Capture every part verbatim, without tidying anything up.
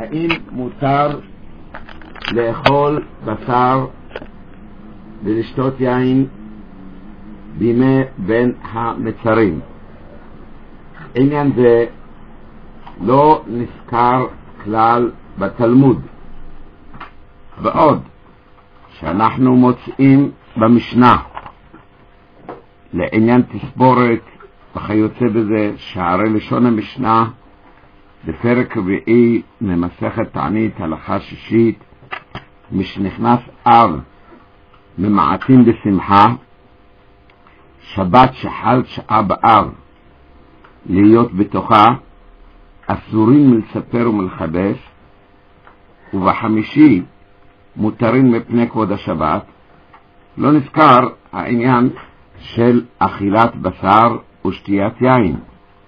האם מותר לאכול בשר ולשתות יין בימי בין המצרים? עניין זה לא נזכר כלל בתלמוד, ועוד שאנחנו מוצאים במשנה לעניין תספורת וכיוצא בזה שערי לשון המשנה בפרק רביעי ממסכת תענית הלכה שישית, משנכנס אב ממעטים בשמחה, שבת שחל שעה באב להיות בתוכה, אסורים מלספר ומלחבש, ובחמישי מותרים מפני כבוד השבת. לא נזכר העניין של אכילת בשר ושתיית יין.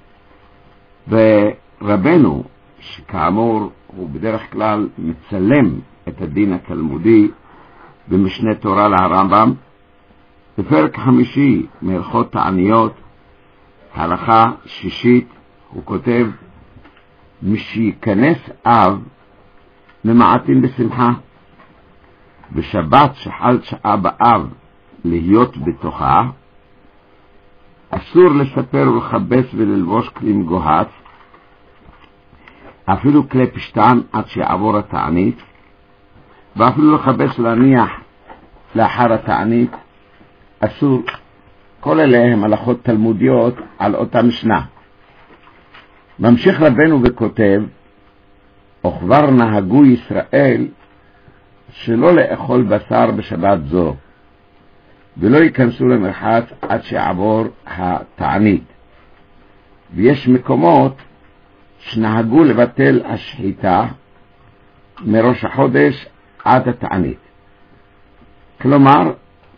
ורבנו, שכאמור הוא בדרך כלל מצלם את הדין התלמודי במשנה תורה לרמב"ם, בפרק חמישי מהלכות תעניות הלכה שישית הוא כותב: משייכנס אב ממעטים בשמחה, בשבת שחל שעה באב להיות בתוכה, אסור לספר ולחבס וללבוש כלי מגוהץ, אפילו כלי פשטן עד שיעבור התענית, ואפילו לחבס להניח לאחר התענית אסור. כל אלה הם הלכות תלמודיות על אותה משנה. ממשיך רבנו וכותב: וכבר נהגו ישראל שלא לאכול בשר בשבת זו, ולא ייכנסו למרחץ עד שיעבור התענית. ויש מקומות שנהגו לבטל השחיטה מראש החודש עד התענית. כלומר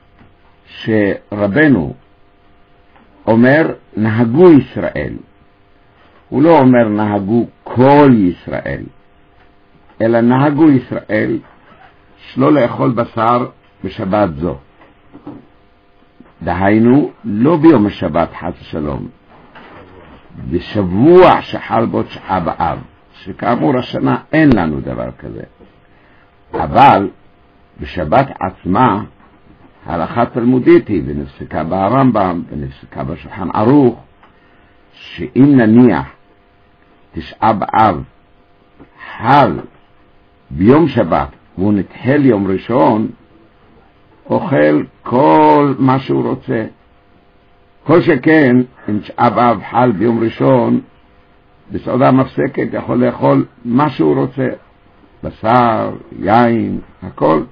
שרבנו אומר נהגו ישראל, הוא לא אומר נהגו כל ישראל, אלא נהגו ישראל שלא לאכול בשר בשבת זו. דהיינו לא ביום השבת חס ושלום, בשבוע שחל בו תשעה באב, שכאמור השנה אין לנו דבר כזה. אבל בשבת עצמה ההלכה תלמודית היא, ונפסקה ברמב"ם ונפסקה בשולחן ערוך, שאם נניח תשעה באב חל ביום שבת והוא נתחל יום ראשון, אוכל כל מה שהוא רוצה. כל שכן אם תשעה באב חל ביום ראשון, בסעודה מפסקת יכול לאכול מה שהוא רוצה, בשר, יין, הכל.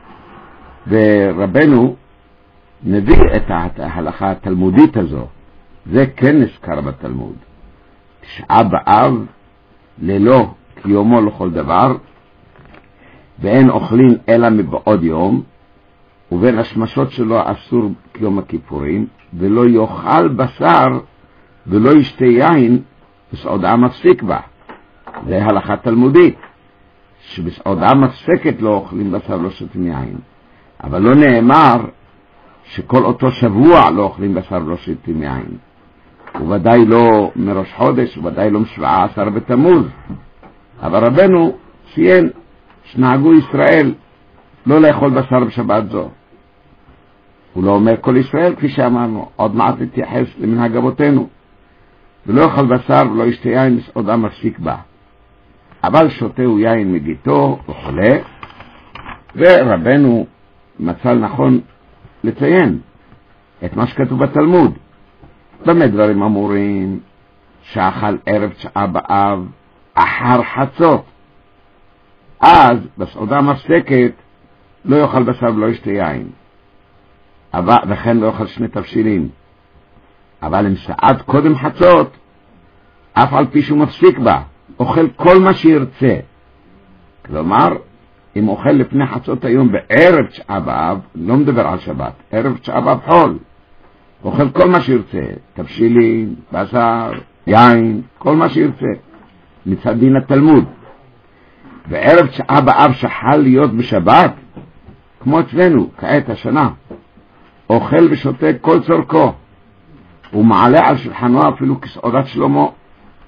ורבנו מביא את ההלכה התלמודית הזו, זה כן נזכר בתלמוד. תשעה באב ללא קיומו לכל דבר, ואין אוכלים אלא מבעוד יום, ובין השמשות שלו אסור כיום הכיפורים, ולא יאכל בשר ולא ישתה יין בסעודה מפסיק בה. זה הלכה תלמודית, שבסעודה מפסקת לא אוכלים בשר ולא שותים יין. אבל לא נאמר שכל אותו שבוע לא אוכלים בשר ולא שותים יין, וודאי לא מראש חודש, וודאי לא משבעה עשר בתמוז. אבל רבנו ציין שנהגו ישראל לא לאכול בשר בשבת זו. הוא לא אומר כל ישראל, כפי שאמרנו, עוד מעט להתייחס למנהג אבותינו, ולא יאכל בשר ולא ישתה יין בסעודה מפסיק בה, אבל שותהו יין מגיתו וכו'. ורבנו מצא נכון לציין את מה שכתוב בתלמוד. במה דברים אמורים? שאכל ערב תשעה באב אחר חצות, אז בסעודה מפסקת לא יאכל בשר ולא ישתה יין, אבל, וכן לא יאכל שני תבשילים. אבל אם סעד קודם חצות, אף על פי שהוא מפסיק בה, אוכל כל מה שירצה. כלומר, אם אוכל לפני חצות היום בערב תשעה באב, לא מדבר על שבת, ערב תשעה באב חול, אוכל כל מה שירצה, תבשילים, בשר, יין, כל מה שירצה, מצד דין התלמוד. וערב תשעה באב שחל להיות בשבת, כמו אצלנו כעת השנה, אוכל ושותה כל צורכו, ומעלה על שולחנו אפילו כסעודת שלמה,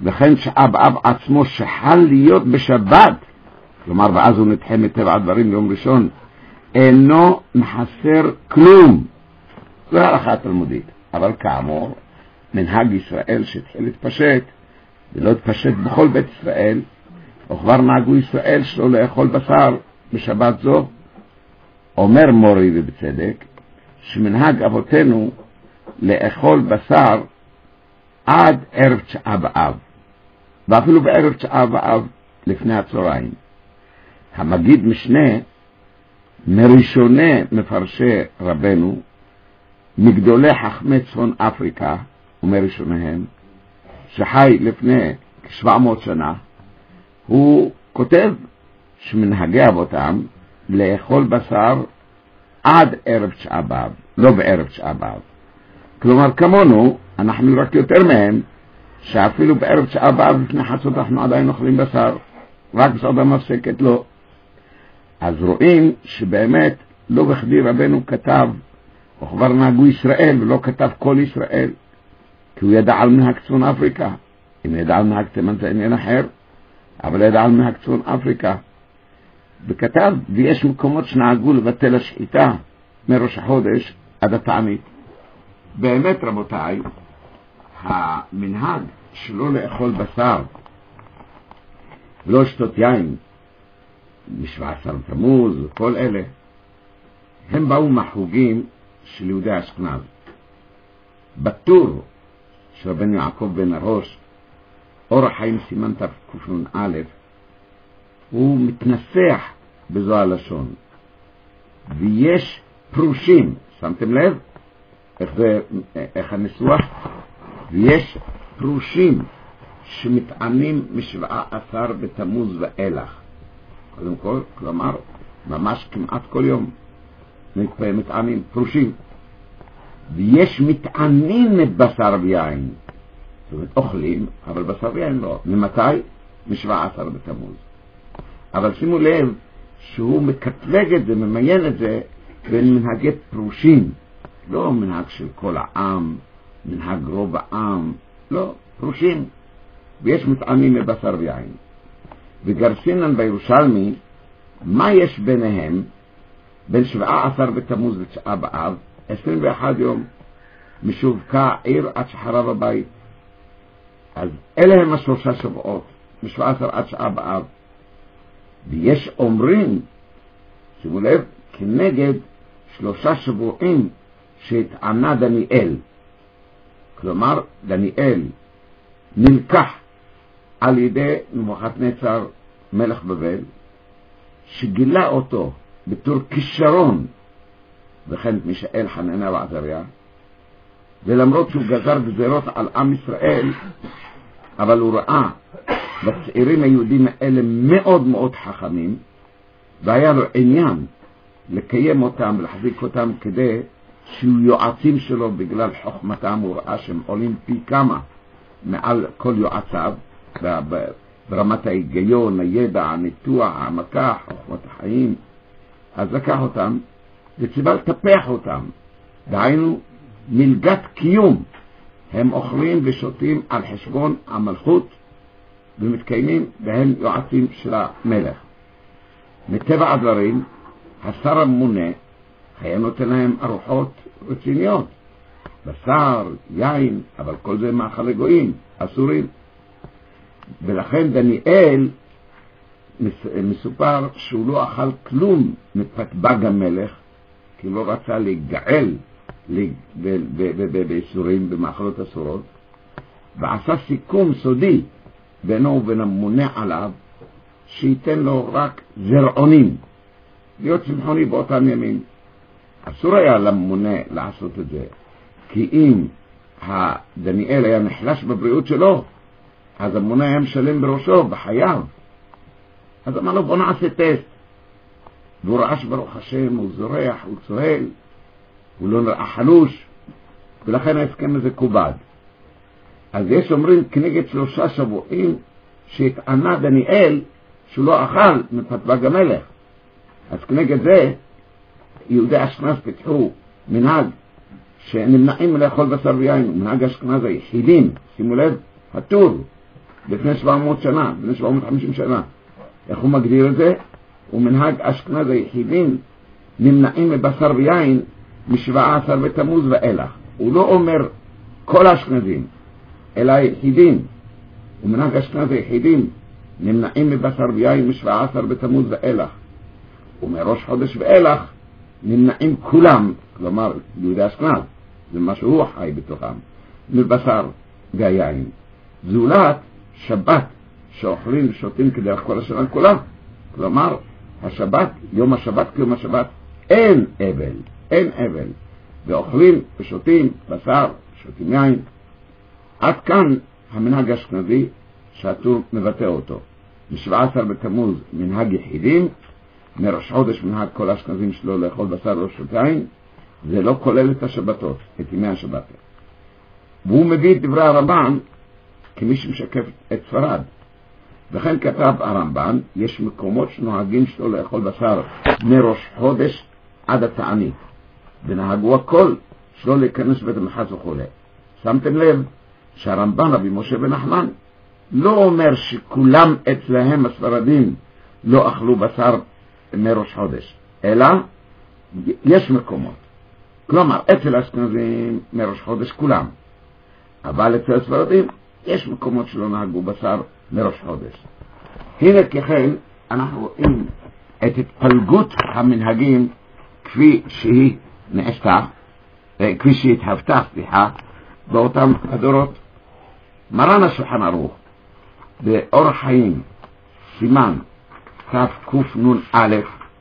וכן שעה באב עצמו שחל להיות בשבת, כלומר ואז הוא נדחה מטבע הדברים ביום ראשון, אינו מחסר כלום. זו ההלכה התלמודית. אבל כאמור, מנהג ישראל שהתחיל להתפשט, ולא התפשט בכל בית ישראל, וכבר נהגו ישראל שלו לאכול בשר בשבת זו. אומר מורי ובצדק, שמנהג אבותינו לאכול בשר עד ערב תשעה באב, ואפילו בערב תשעה באב לפני הצהריים. המגיד משנה מראשוני מפרשי רבנו, מגדולי חכמי צפון אפריקה ומראשוניהם, שחי לפני שבע מאות שנה, הוא כותב שמנהגי אבותם לאכול בשר עד ערב תשעה באב, לא בערב תשעה באב. כלומר כמונו, אנחנו רק יותר מהם, שאפילו בערב תשעה באב לפני חצות אנחנו עדיין אוכלים בשר, רק בסעודה מפסקת לא. אז רואים שבאמת לא בכדי רבנו כתב, וכבר נהגו ישראל ולא כתב כל ישראל, כי הוא ידע על מנהג צפון אפריקה. אם ידע על מנהג תימן זה עניין אחר, אבל ידע על מנהג צפון אפריקה. וכתב, ויש מקומות שנהגו לבטל השחיטה מראש החודש עד התענית. באמת רבותיי, המנהג שלא לאכול בשר ולא שתות יין משבע עשר תמוז וכל אלה, הם באו מהחוגים של יהודי אשכנז. בטור של רבנו יעקב בן הראש, אור החיים סימן תקנ"א, הוא מתנסח בזו הלשון, ויש פרושים, שמתם לב איך זה, איך הניסוח? ויש פרושים שמתענים משבעה עשר בתמוז ואילך. קודם כל, כלומר, ממש כמעט כל יום מתענים, פרושים. ויש מתענים את בשר ויין, זאת אומרת אוכלים, אבל בשר ויין לא. ממתי? משבעה עשר בתמוז. אבל שימו לב שהוא מקטלג את זה, ממיין את זה בין מנהגי פרושים, לא מנהג של כל העם, מנהג רוב העם, לא, פרושים. ויש מתענים מבשר ויין. וגרסינן בירושלמי, מה יש ביניהם? בין שבעה עשר בתמוז לתשעה באב, עשרים ואחד יום, משווקה עיר עד שחרב הבית. אז אלה הם השלושה שבועות, משבעה עשר עד תשעה באב. ויש אומרים, שימו לב, כנגד שלושה שבועים שהתענה דניאל. כלומר, דניאל נלקח על ידי נבוכדנצר מלך בבל, שגילה אותו בתור כישרון, וכן את מישאל, חנניה ועזריה, ולמרות שהוא גזר גזירות על עם ישראל, אבל הוא ראה בצעירים היהודים האלה מאוד מאוד חכמים, והיה לו עניין לקיים אותם ולהחזיק אותם כדי שיהיו יועצים שלו בגלל חוכמתם. הוא ראה שהם עולים פי כמה מעל כל יועציו ברמת ההיגיון, הידע, הניתוח, העמקה, חוכמת החיים. אז לקח אותם וציווה לטפח אותם, דהיינו מלגת קיום. הם אוכלים ושותים על חשבון המלכות ומתקיימים, והם יועצים של המלך. מטבע הדברים, השר הממונה היה נותן להם ארוחות רציניות, בשר, יין, אבל כל זה מאכלי גויים, אסורים. ולכן דניאל מסופר שהוא לא אכל כלום מפתבג המלך, כי לא רצה להיגעל באיסורים, במאכלות אסורות, ועשה סיכום סודי בינו ובין הממונה עליו, שייתן לו רק זרעונים, להיות צמחוני באותם ימים. אסור היה לממונה לעשות את זה, כי אם דניאל היה נחלש בבריאות שלו, אז הממונה היה משלם בראשו, בחייו. אז אמר לו, בוא נעשה טסט. והוא ראה שברוך השם, הוא זורח, הוא צוהל, הוא לא נראה חלוש, ולכן ההסכם הזה כובד. אז יש אומרים כנגד שלושה שבועים שהתענה דניאל שהוא לא אכל מפתבג המלך. אז כנגד זה יהודי אשכנז פיתחו מנהג שנמנעים לאכול בשר ויין, מנהג אשכנז היחידים, שימו לב, הטור, לפני שבע מאות שנה, לפני שבע מאות וחמישים שנה. איך הוא מגדיר את זה? ומנהג אשכנז היחידים נמנעים מבשר ויין משבעה עשר בתמוז ואילך. הוא לא אומר כל האשכנזים, אלא היחידים. ומנהג אשכנז היחידים נמנעים מבשר ויין משבעה עשר בתמוז ואילך. ומראש חודש ואילך נמנעים כולם, כלומר יהודי אשכנז, זה מה שהוא חי בתוכם, מבשר והיין. זולת שבת שאוכלים ושותים כדרך כל השנה כולה. כלומר, השבת, יום השבת כיום השבת, אין אבל, אין אבל. ואוכלים ושותים בשר, שותים יין. עד כאן המנהג האשכנזי שהטור מבטא אותו. מ-שבעה עשר בתמוז מנהג יחידים, מראש חודש מנהג כל האשכנזים שלו לאכול בשר או לשתות יין. זה לא כולל את השבתות, את ימי השבת. והוא מביא את דברי הרמב"ן כמי שמשקף את ספרד. וכן כתב הרמב"ן, יש מקומות שנוהגים שלו לאכול בשר מראש חודש עד התענית, ונהגו הכל שלא להיכנס בית המחץ וכו'. שמתם לב שהרמב"ן רבי משה בן נחמן לא אומר שכולם אצלהם הספרדים לא אכלו בשר מראש חודש, אלא יש מקומות. כלומר, אצל האשכנזים מראש חודש כולם, אבל אצל הספרדים יש מקומות שלא נהגו בשר מראש חודש. הנה ככן אנחנו רואים את התפלגות המנהגים כפי שהיא נעשתה, כפי שהיא התהוותה, סליחה, באותם הדורות. מרן השולחן ערוך באורח חיים סימן תקנ"א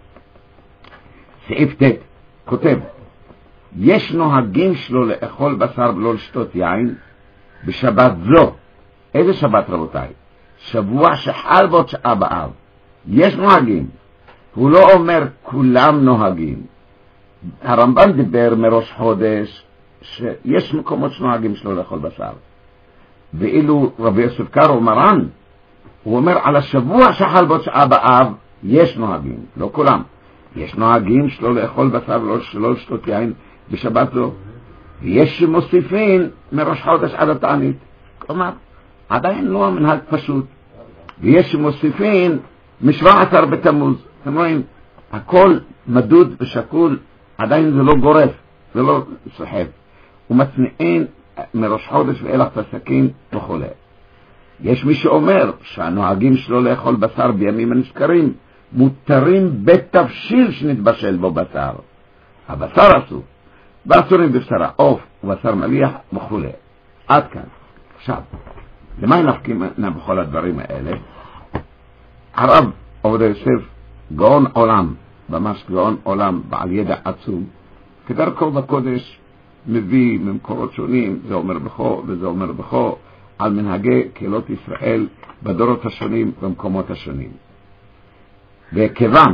סעיף ט' כותב, יש נוהגים שלו לאכול בשר ולא לשתות יין בשבת זו. איזה שבת רבותיי? שבוע שחל בו תשעה באב. יש נוהגים. הוא לא אומר כולם נוהגים. הרמב"ן דיבר מראש חודש שיש מקומות שנוהגים שלו לאכול בשר. ואילו רבי יוסף קארו מרן, הוא אומר על השבוע שחל בו תשעה באב יש נוהגים, לא כולם. יש נוהגים שלו לאכול בשר ולא לשתות יין בשבת זו. ויש שמוסיפים מראש חודש עד התענית. כלומר, עדיין לא המנהג פשוט. ויש שמוסיפים משבע עשר בתמוז. אתם רואים, הכל מדוד ושקול, עדיין זה לא גורף, זה לא סוחב. ומצניעים מראש חודש ואילך פסקים וכו'. יש מי שאומר שהנוהגים שלו לאכול בשר בימים הנזכרים מותרים בתבשיל שנתבשל בו בשר. הבשר אסור. באסורים בבשר העוף ובשר מליח וכו'. עד כאן. עכשיו, למה נפקים בכל הדברים האלה? הרב עובדיה יוסף, גאון עולם, ממש גאון עולם, בעל ידע עצום, כדרכו בקודש מביא ממקורות שונים, זה אומר בכו וזה אומר בכו, על מנהגי קהילות ישראל בדורות השונים במקומות השונים. וכיוון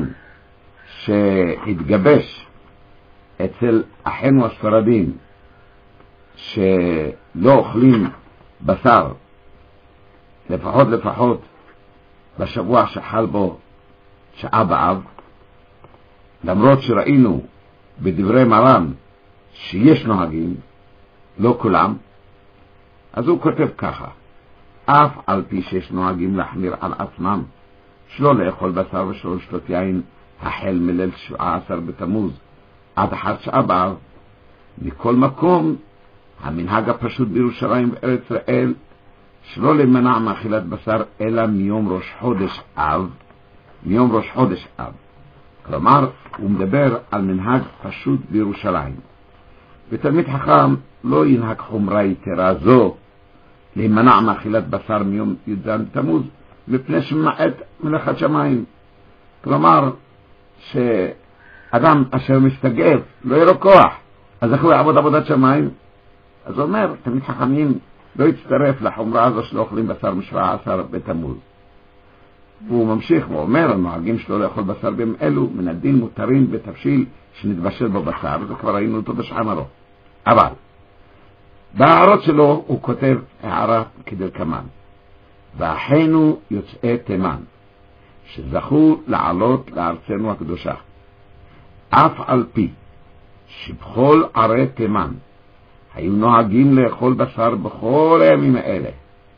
שהתגבש אצל אחינו הספרדים שלא אוכלים בשר לפחות לפחות בשבוע שחל בו תשעה באב, למרות שראינו בדברי מרן שיש נוהגים, לא כולם, אז הוא כותב ככה, אף על פי שיש נוהגים להחמיר על עצמם שלא לאכול בשר ושלא לשתות יין החל מליל שבעה עשר בתמוז עד אחר תשעה באב, מכל מקום המנהג הפשוט בירושלים בארץ ישראל שלא למנע מאכילת בשר אלא מיום ראש חודש אב, מיום ראש חודש אב. כלומר, הוא מדבר על מנהג פשוט בירושלים. ותלמיד חכם לא ינהג חומרה יתרה זו להימנע מאכילת בשר מיום י"ז בתמוז מפני שמעט מלאכת שמיים. כלומר, שאדם אשר מסתגף לא יהיה לו כוח, אז איך הוא יעבוד עבודת שמיים? אז הוא אומר, תלמיד חכמים לא יצטרף לחומרה הזו שלא אוכלים בשר משבעה עשר בתמוז. והוא ממשיך ואומר, הנוהגים שלו לאכול בשר בימים אלו מן הדין מותרים בתבשיל שנתבשל בו בשר, וזה כבר ראינו אותו בשולחן ערוך. אבל בהערות שלו הוא כותב הערה כדלקמן, ואחינו יוצאי תימן שזכו לעלות לארצנו הקדושה, אף על פי שבכל ערי תימן היו נוהגים לאכול בשר בכל הימים האלה,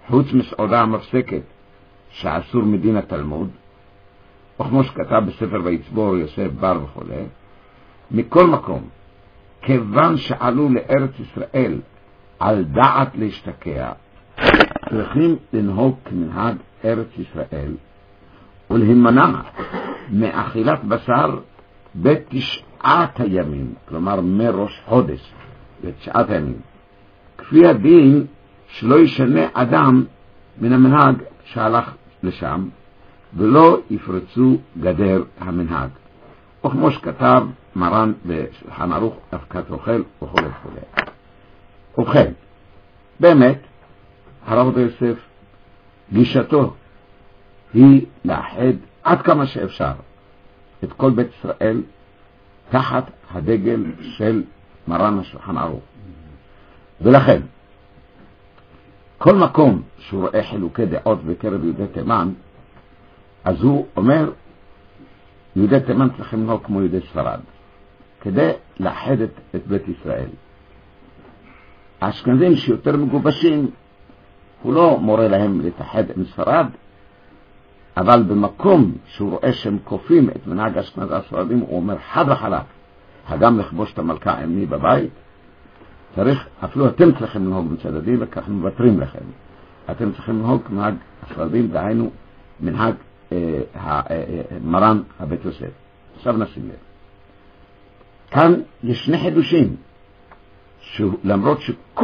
חוץ מסעודה המפסקת שאסור מדין התלמוד, וכמו שכתב בספר ויצבור יוסף בר וכו'. מכל מקום, כיוון שעלו לארץ ישראל על דעת להשתקע, צריכים לנהוג כמנהג ארץ ישראל ולהימנע מאכילת בשר בתשעת הימים, כלומר מראש חודש בתשעת הימים, כפי הדין שלא ישנה אדם מן המנהג שהלך לשם ולא יפרצו גדר המנהג, וכמו שכתב מרן בשולחן ערוך אבקת אוכל וכו' וכו'. ובכן, באמת הרב עובדיה יוסף גישתו היא לאחד עד כמה שאפשר את כל בית ישראל תחת הדגל של מרן השולחן ערוך. ולכן כל מקום שהוא רואה חילוקי דעות בקרב יהודי תימן, אז הוא אומר יהודי תימן צריכים לנהוג כמו יהודי ספרד, כדי לאחד את, את בית ישראל. האשכנזים שיותר מגובשים, הוא לא מורה להם להתאחד עם ספרד, אבל במקום שהוא רואה שהם כופים את מנהג אשכנז הספרדים, הוא אומר חד וחלק, הגם לכבוש את המלכה אמי בבית, צריך, אפילו אתם צריכים לנהוג מצד הדין, וכך מבטרים לכם. אתם צריכים לנהוג מנהג הספרדים, דהיינו מנהג אה, אה, אה, מרן הבית יוסף. עכשיו נשים לב. כאן יש שני חידושים, למרות שכל